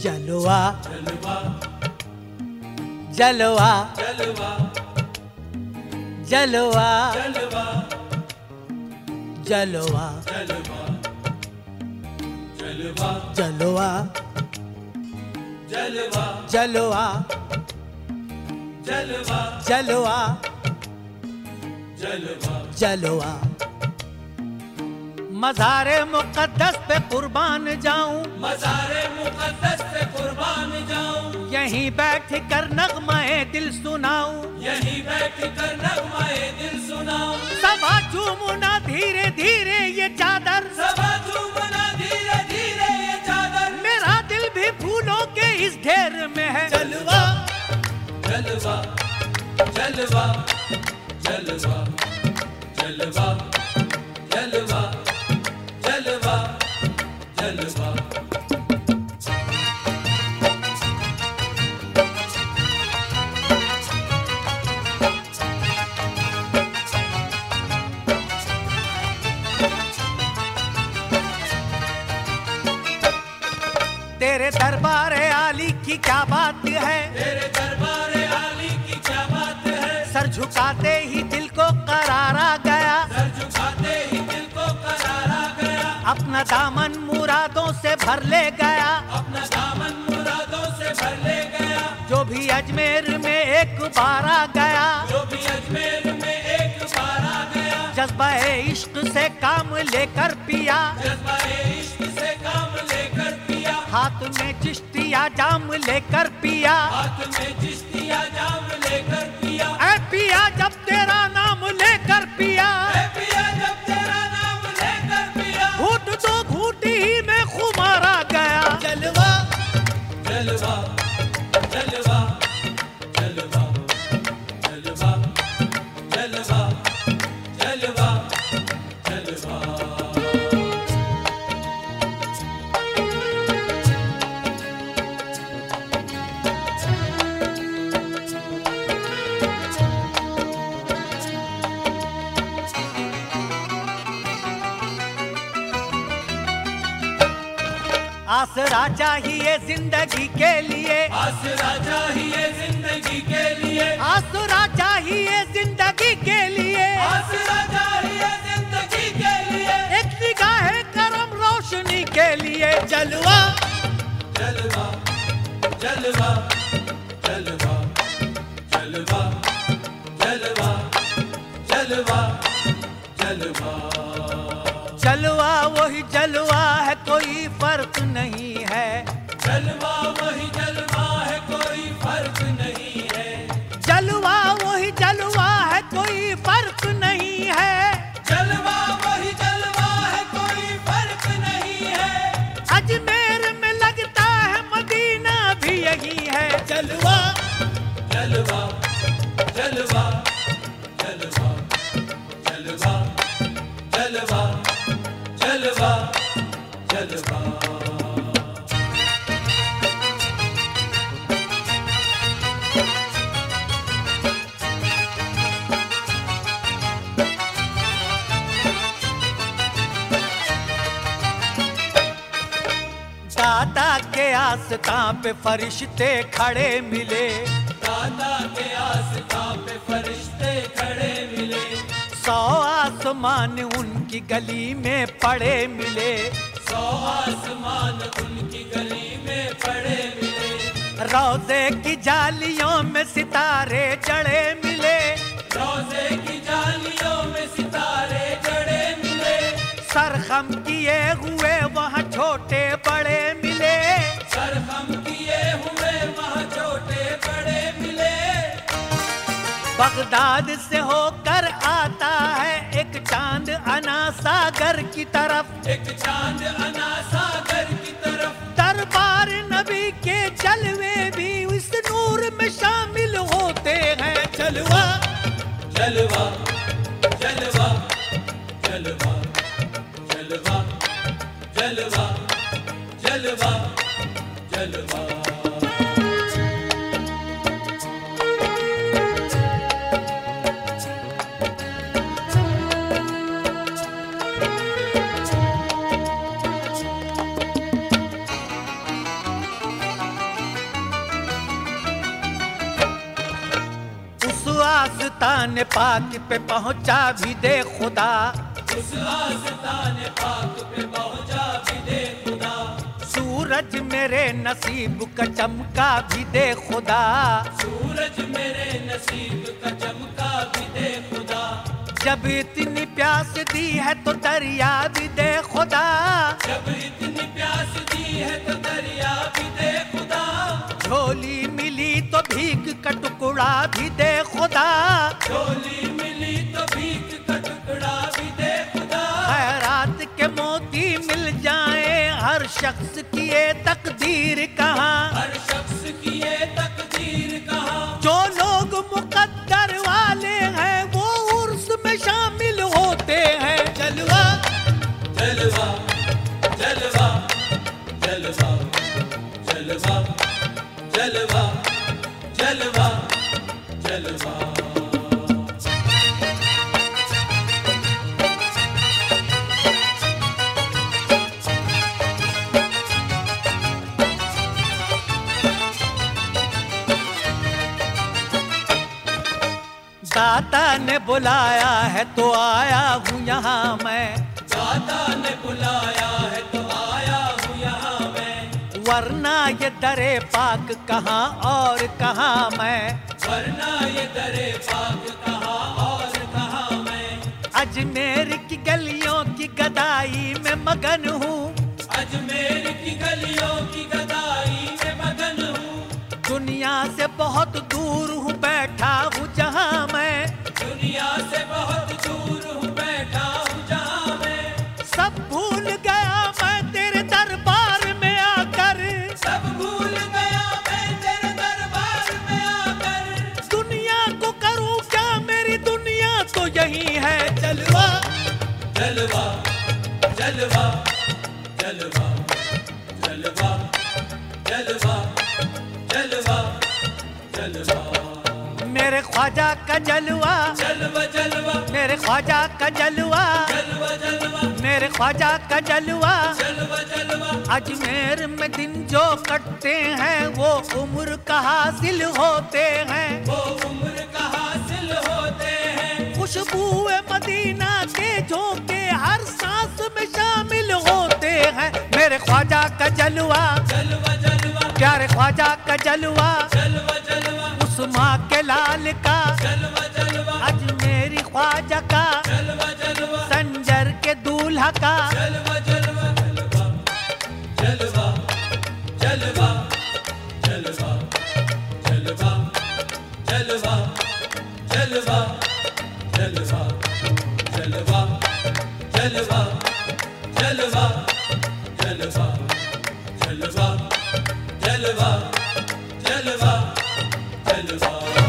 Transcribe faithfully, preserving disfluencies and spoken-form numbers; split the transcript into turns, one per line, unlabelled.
जलवा
जलवा
जलवा
जलवा
जलवा
जलवा
जलवा
जलवा जलवा
जलवा
जलवा
जलवा
जलवा
जलवा
जलवा
जलवा मज़ारे मुक़द्दस पे कुर्बान जाऊं,
मज़ारे मुक़द्दस पे कुर्बान जाऊं,
यहीं बैठ कर नग़्मा-ए दिल सुनाऊं,
यहीं बैठ कर नग़्मा-ए दिल सुनाऊं।
सबा चूमना धीरे धीरे ये चादर,
सबा चूमना धीरे धीरे ये चादर,
मेरा दिल भी फूलों के इस ढेर में है।
जलवा जलवा जलवा जलवा जलवा जलवा जलवा जलवा
तेरे दरबारे आली की क्या बात है,
तेरे दरबारे आली की क्या बात है,
सर झुकाते ही दिल को करार आ गया,
सर झुकाते ही दिल को करार आ गया,
अपना दामन मुरादों से भर ले गया,
अपना दामन मुरादों से भर ले गया,
जो भी अजमेर में एक बार आ गया,
जो भी अजमेर में एक बार आ गया,
जज्बा-ए इश्क से काम लेकर पिया,
जज्बा-ए इश्क से काम लेकर पिया,
हाथ में चिश्तिया जाम लेकर पिया,
हाथ में चिश्तिया जाम लेकर पिया,
ऐ पिया जब तेरा नाम लेकर पिया,
ऐ पिया जब तेरा नाम लेकर पिया,
घूट दो घूट ही में खुमार आ गया। जलवा
जलवा जलवा जलवा जलवा जलवा जलवा जलवा
आसरा चाहिए जिंदगी के लिए,
आसरा चाहिए जिंदगी के लिए,
आसरा चाहिए जिंदगी के लिए,
आसरा चाहिए जिंदगी के लिए,
एक निगाहे करम रोशनी के लिए। जलवा
जलवा जलवा जलवा जलवा जलवा जलवा जलवा
जलवा वही जलवा है, कोई फर्क नहीं है,
जलवा वही जलवा है, कोई फर्क नहीं है,
जलवा वही जलवा है, कोई फर्क नहीं है,
जलवा वही जलवा है, कोई फर्क नहीं है,
अजमेर में लगता है मदीना भी यही है। जलवा
जलवा जलवा जलवा जलवा जलवा जलवा जलवा
दाता के आस्तां पे फरिश्ते खड़े मिले,
दाता के आस्तां पे फरिश्ते खड़े मिले,
सौ आसमान उनकी गली में पड़े मिले,
सौ आसमान उनकी गली में पड़े मिले,
रोज़े की जालियों में सितारे जड़े मिले,
रोज़े की जालियों में सितारे जड़े मिले,
सरखम किए हुए वहाँ छोटे बड़े मिले,
सरखम किए हुए वहाँ छोटे बड़े मिले,
बगदाद से होकर आता है एक चांद अना सागर की तरफ,
एक चांद अना सागर की तरफ,
दरबार नबी के जलवे भी इस नूर में शामिल होते हैं। जलवा
जलवा जलवा जलवा जलवा जलवा जलवा जलवा
आस्तान पाक पे पहुंचा भी दे खुदा,
उस आस्तान पाक पे पहुंचा भी दे खुदा।
सूरज मेरे नसीब का चमका भी दे खुदा,
सूरज मेरे नसीब का चमका भी दे खुदा।
जब इतनी प्यास दी है तो दरिया भी दे खुदा,
जब इतनी प्यास दी है तो दरिया भी दे खुदा।
झोली मिली तो भीख का टुकड़ा भी दे खुदा,
झोली मिली तो भीख का टुकड़ा भी दे खुदा।
खैरात के मोती मिल जाए हर शख्स की ये तकदीर कहाँ,
हर शख्स की ये तकदीर कहाँ।
जो लोग मुकद्दर वाले हैं वो उर्स में शामिल होते हैं। जलवा
जलवा जलवा जलवा जलवा जलवा जलवा जलवा।
दाता ने बुलाया है तो आया हूँ यहाँ मैं,
दाता ने बुलाया है तो आया हूँ यहाँ मैं।
वरना ये दरे पाक कहाँ और कहाँ मैं,
वरना ये दरे पाक कहाँ और कहाँ मैं।
अजमेर की गलियों की गदाई में मगन हूँ,
अजमेर की गलियों की गदाई में मगन हूँ।
दुनिया से बहुत दूर हूँ बैठा हूँ जहाँ मैं,
दुनिया से बहुत दूर हूँ बैठा हूँ जहाँ मैं।
सब भूल गया मैं तेरे दरबार में आकर,
सब भूल गया मैं तेरे दरबार में आकर।
दुनिया को करूँ क्या मेरी दुनिया तो यही है। जलवा
जलवा जलवा जलवा जलवा जलवा जलवा जलवा।
मेरे ख्वाजा का जलवा,
जलवा जलवा
मेरे ख्वाजा का जलवा,
जलवा जलवा
मेरे ख्वाजा का जलवा।
जलवा जलवा।
अजमेर में दिन जो कटते हैं वो उम्र का हासिल होते हैं,
वो उम्र का हासिल होते हैं।
खुशबूए मदीना के झोंके हर सांस में शामिल होते हैं। मेरे ख्वाजा का जलवा,
जलवा जलवा
प्यारे ख्वाजा का जलवा,
जलवा जलवा
उस माँ के लाल का,
जलवा जलवा
अजमेरी ख्वाजा का,
जलवा जलवा
संजर के दूल्हा का।
जलवा जलवा जलवा जलवा जलवा जलवा जलवा जलवा जलवा जलवा जलवा जलवा जलवा जलवा जलवा जलवा जलवा जलवा।